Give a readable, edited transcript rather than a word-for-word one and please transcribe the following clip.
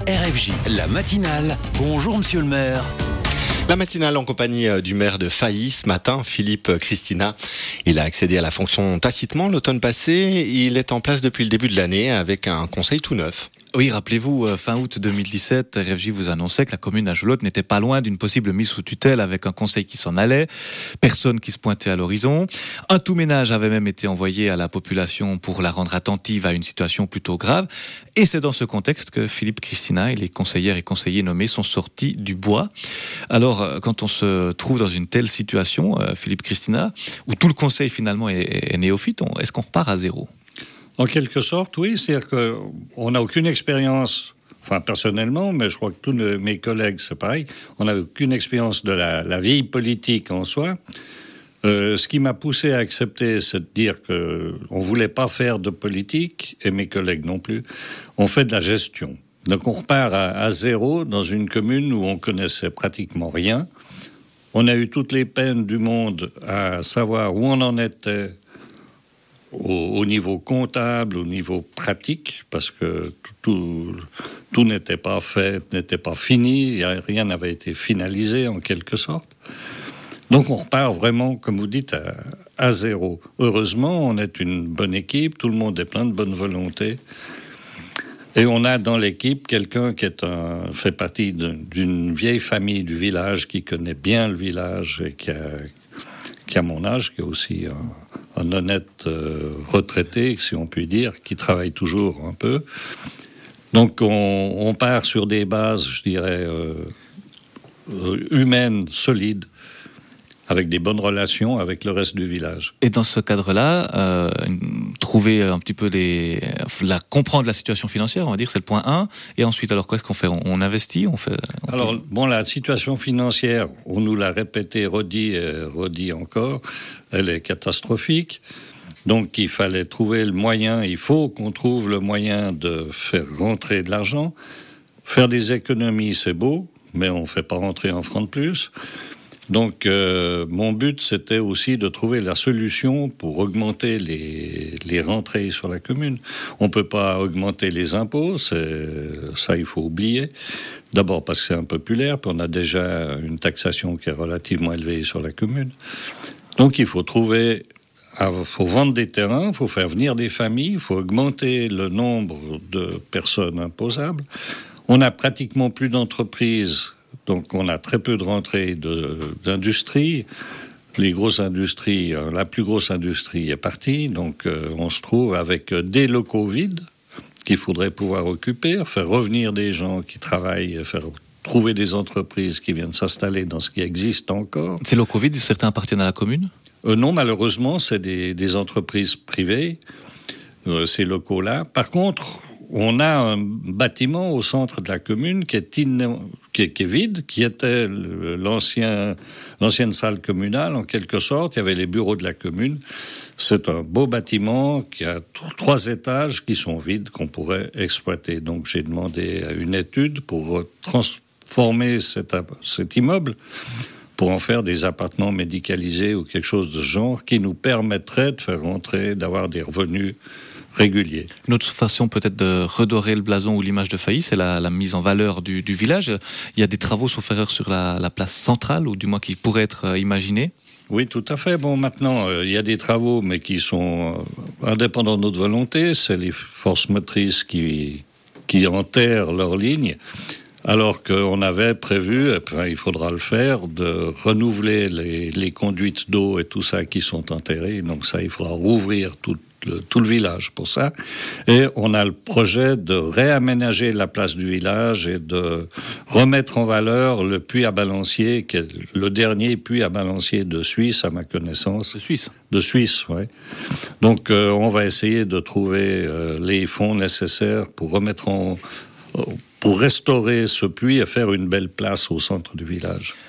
RFJ, la matinale. Bonjour monsieur le maire. La matinale en compagnie du maire de Failly ce matin, Philippe Christina. Il a accédé à la fonction tacitement l'automne passé. Il est en place depuis le début de l'année avec un conseil tout neuf. Oui, rappelez-vous, fin août 2017, RFJ vous annonçait que la commune d'Angelotte n'était pas loin d'une possible mise sous tutelle avec un conseil qui s'en allait, personne qui se pointait à l'horizon. Un tout ménage avait même été envoyé à la population pour la rendre attentive à une situation plutôt grave. Et c'est dans ce contexte que Philippe Christina et les conseillères et conseillers nommés sont sortis du bois. Alors, quand on se trouve dans une telle situation, Philippe Christina, où tout le conseil finalement est néophyte, est-ce qu'on repart à zéro ? En quelque sorte, oui. C'est-à-dire qu'on n'a aucune expérience, enfin personnellement, mais je crois que tous mes collègues, c'est pareil, on n'a aucune expérience de la vie politique en soi. Ce qui m'a poussé à accepter, c'est de dire qu'on ne voulait pas faire de politique, et mes collègues non plus. On fait de la gestion. Donc on repart à zéro dans une commune où on connaissait pratiquement rien. On a eu toutes les peines du monde à savoir où on en était au niveau comptable, au niveau pratique, parce que tout n'était pas fait, n'était pas fini, rien n'avait été finalisé en quelque sorte. Donc on repart vraiment, comme vous dites, à zéro. Heureusement, on est une bonne équipe, tout le monde est plein de bonne volonté. Et on a dans l'équipe quelqu'un qui fait partie d'une vieille famille du village, qui connaît bien le village et qui a mon âge, qui est aussi un honnête retraité, si on peut dire, qui travaille toujours un peu. Donc on part sur des bases, je dirais, humaines, solides, avec des bonnes relations avec le reste du village. Et dans ce cadre-là, trouver un petit peu comprendre la situation financière, on va dire, c'est le point 1. Et ensuite, alors qu'est-ce qu'on fait ? On investit, Alors, la situation financière, on nous l'a répété, redit encore, elle est catastrophique. Donc, il fallait trouver le moyen, il faut qu'on trouve le moyen de faire rentrer de l'argent. Faire des économies, c'est beau, mais on ne fait pas rentrer un franc de plus. Donc, mon but, c'était aussi de trouver la solution pour augmenter les rentrées sur la commune. On ne peut pas augmenter les impôts, ça, il faut oublier. D'abord parce que c'est impopulaire, puis on a déjà une taxation qui est relativement élevée sur la commune. Donc, il faut faut vendre des terrains, il faut faire venir des familles, il faut augmenter le nombre de personnes imposables. On n'a pratiquement plus d'entreprises. Donc, on a très peu de rentrées d'industrie. Les grosses industries, la plus grosse industrie est partie. Donc, on se trouve avec des locaux vides qu'il faudrait pouvoir occuper, faire revenir des gens qui travaillent, faire trouver des entreprises qui viennent s'installer dans ce qui existe encore. Ces locaux vides, certains appartiennent à la commune ? Non, malheureusement, c'est des entreprises privées, ces locaux-là. Par contre, on a un bâtiment au centre de la commune qui est vide, qui était l'ancienne salle communale, en quelque sorte. Il y avait les bureaux de la commune. C'est un beau bâtiment qui a 3 étages qui sont vides, qu'on pourrait exploiter. Donc, j'ai demandé une étude pour transformer cet immeuble, pour en faire des appartements médicalisés ou quelque chose de ce genre, qui nous permettrait de faire rentrer, d'avoir des revenus régulier. Une autre façon peut-être de redorer le blason ou l'image de Failly, c'est la mise en valeur du village. Il y a des travaux, sauf erreur, sur la place centrale, ou du moins qui pourraient être imaginés. Oui, tout à fait. Bon, maintenant, il y a des travaux, mais qui sont indépendants de notre volonté. C'est les forces motrices qui enterrent leur ligne, alors qu'on avait prévu, il faudra le faire, de renouveler les conduites d'eau et tout ça qui sont enterrées. Donc ça, il faudra rouvrir tout le village pour ça. Et on a le projet de réaménager la place du village et de remettre en valeur le puits à balancier, qui est le dernier puits à balancier de Suisse, à ma connaissance. De Suisse, oui. Donc, on va essayer de trouver les fonds nécessaires pour restaurer ce puits et faire une belle place au centre du village.